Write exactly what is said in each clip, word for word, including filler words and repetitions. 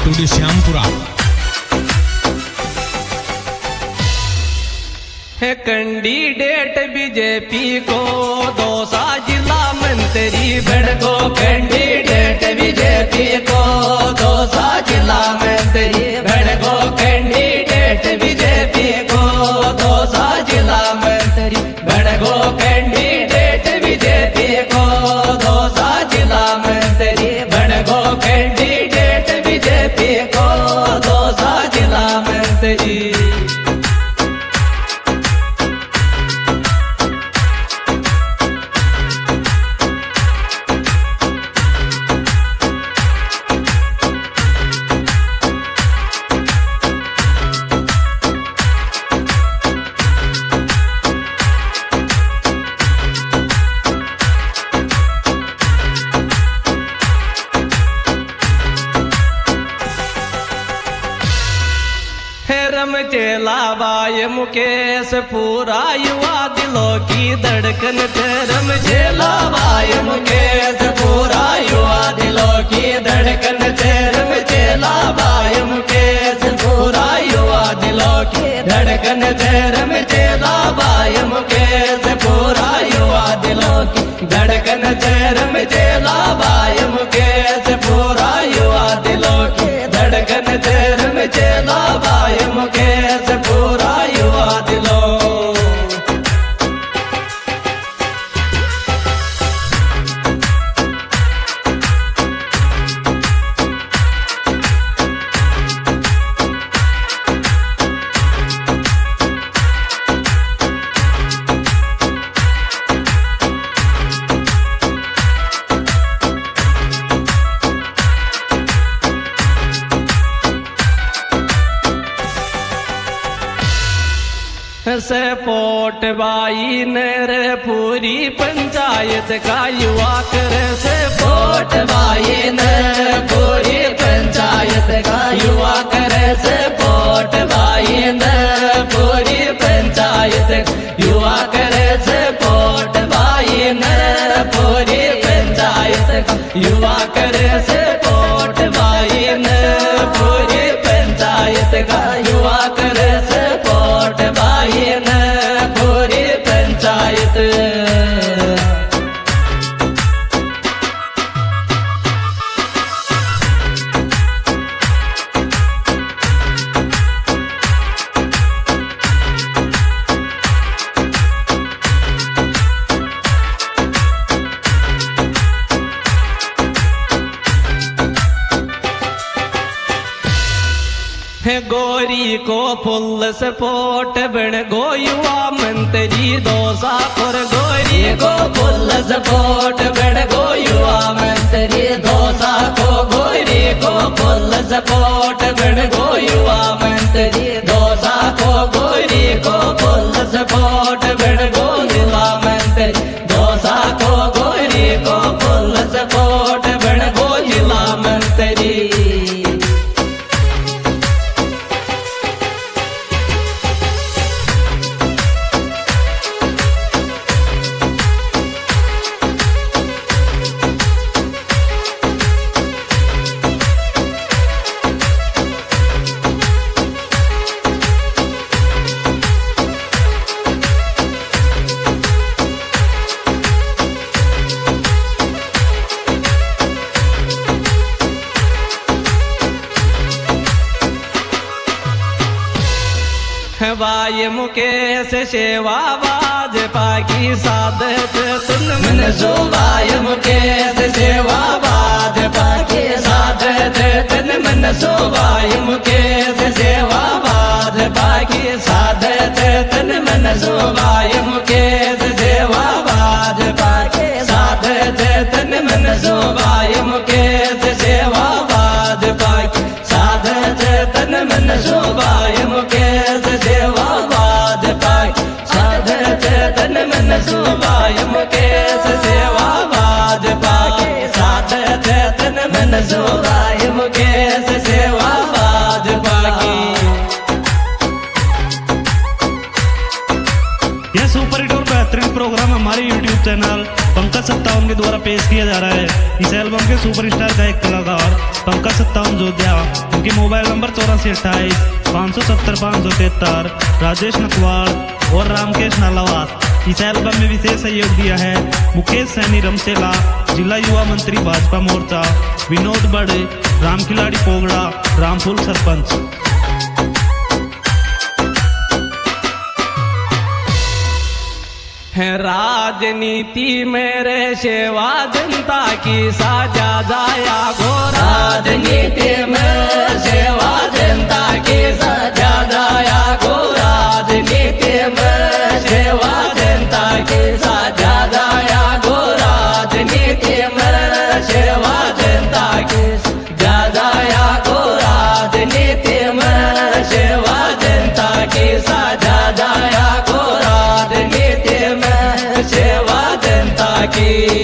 पाटुली श्यामपुरा। है candidate BJP को दौसा जिला मंत्री बड़को, कैंडिडेट बीजेपी को दौसा जिला मंत्री बड़को, कैंडिडेट बीजेपी को दौसा जिला मंत्री बड़को, कैंडिडेट बीजेपी को दौसा जिला मंत्री बड़को, कैंडिडेट बीजेपी को दौसा जिला मंत्री। रमचेला बाय मुकेश पूरा युवा दिलों की धड़कन थे, रमचेला बाय मुकेश पूरा युवा दिलों की धड़कन थे, रमचेला बाय मुकेश पूरा युवा दिलों की धड़कन थे, रमचेला बाय मुकेश पूरा युवा दिलों की धड़कन थे, रमचेला बाय मुकेश पूरा युवा दिलों की धड़कन थे, रमचेला बाय मुकेश पूरा युवा दिलों। सपोर्ट बाई नरे पूरी पंचायत का युवा करे, सपोर्ट बाई नरे पूरी पंचायत का युवा करे, सपोर्ट बाई नरे पूरी पंचायत युवा करे, सपोर्ट बाई नरे पूरी पंचायत युवा करे, सपोर्ट बाई नरे पूरी पंचायत का युवा करे, सपोर्ट बाई नरे पूरी पंचायत। गोरी को फुल सपोर्ट बन गो युवा मंत्री दौसा पर, गोरी को फुल सपोर्ट बन गो युवा मंत्री दौसा को, गोरी को फुल सपोर्ट बन गो युवा मंत्री दौसा को, गोरी को फुल सपोर्ट बन गो युवा मंत्री दौसा को, गोरी को फुल सपोर्ट बन गो युवा मंत्री। बाय मुकेश सेवा भाजपा की साधत तुन मन सो, बाय मुकेश सेवा भाजपा की साधत तुन मन सो, बाय मुकेश सेवा भाजपा की साधत तुन मन सो, बाय मुकेश सेवा भाजपा की साधत तुन मन सो, बाय मुकेश सेवा भाजपा की साधत तन मन सो, बाय मुकेश सेवा भाजपा की साधत तन मन सो, बाय मुकेश सेवा भाजपा की साधत तन मन सो, बाय मुकेश सेवा भाजपा की। यह सुपर हिट और बेहतरीन प्रोग्राम हमारे यूट्यूब चैनल पंकज सत्तावन के द्वारा पेश किया जा रहा है। इस एल्बम के सुपरस्टार गायक कलाकार पंकज सत्तावन जोध्या उनके मोबाइल नंबर चौरासी अट्ठाईस पाँच सौ सत्तर पाँच सौ तिहत्तर। राजेश नकवाड़ और रामकेश नालावास। इस एल्बम में विशेष सहयोग दिया है मुकेश सैनी रमसेला, जिला युवा मंत्री भाजपा मोर्चा, विनोद बड़े, राम खिलाड़ी पोगड़ा, रामफूल सरपंच। है राजनीति मेरे सेवा जनता की साजा जाया गो। राजनीति में सेवा जनता की साजा जाया गो। राजनीति में सेवा जनता की साजा जाया गो। राजनीति में सेवा जनता की साजा जाया गो। राजनीति में सेवा जनता की साजा जाया गो। राजनीति में सेवा जनता की।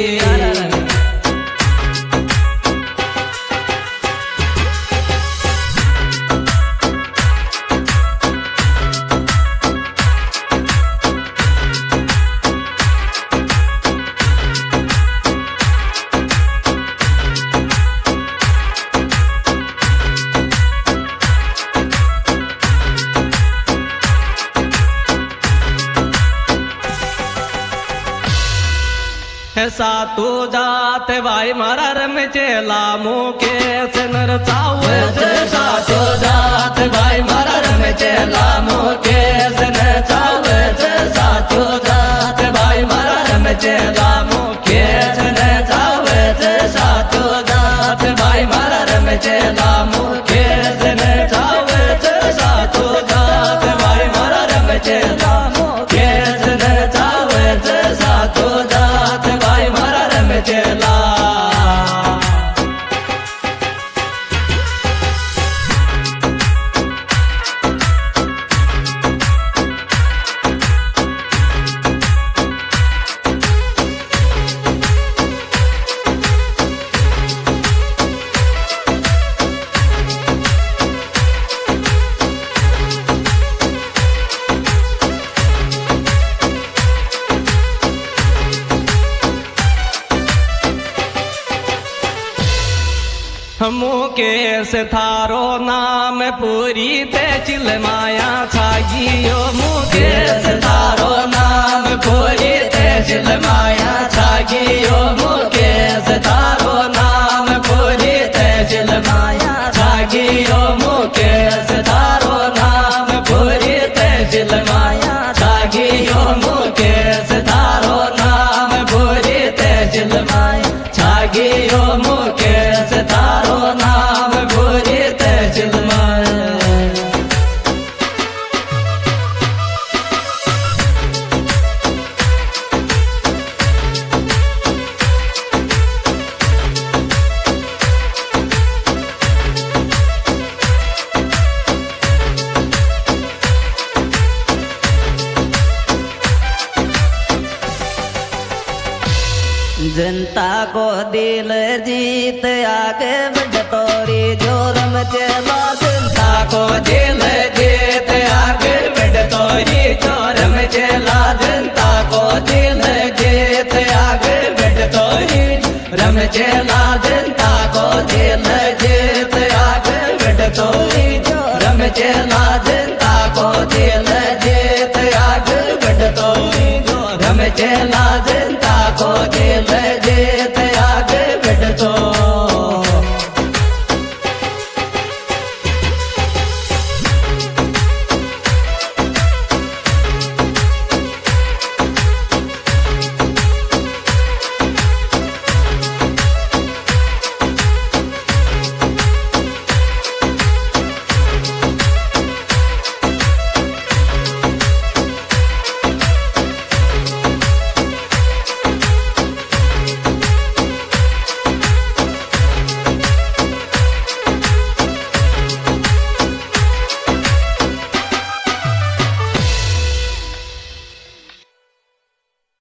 सातु जात भाई मारा रम चेला मुकेश नर चावे। सातु जात भाई मारा रम चेला मुकेश नर चावे। सातु जात भाई मारा रम चेला मुकेश नर चावे। सातु जात भाई मारा रम चेला मुकेश नर चावे। सातु जात भाई मारा रम चेला मुकेश नर चावे। सातु जात भाई मारा रम चेला। मुकेश थारो नाम पूरी तहसील माया छागियो। मुकेश थारो नाम पूरी तहसील माया छागियो। मुकेश थारो नाम पूरी तहसील माया छागियो। मुकेश थारो नाम पूरी तहसील माया छागियो। मुकेश थारो नाम पूरी तहसील माया छागियो। मुकेश थारो नाम पूरी तहसील माया। जनता को दिल जीत आगे बढ़ तोरी जोरम चला। जनता को दिल जीत आगे बढ़ तोरी जोरम चला। जनता को दिल जीत आगे बढ़ तोरी रम चला। जनता को दिल जीत आगे बढ़ तोरी रम चला। जनता को दिल जीत आगे बढ़ तोरी रम चला। जनता को दिल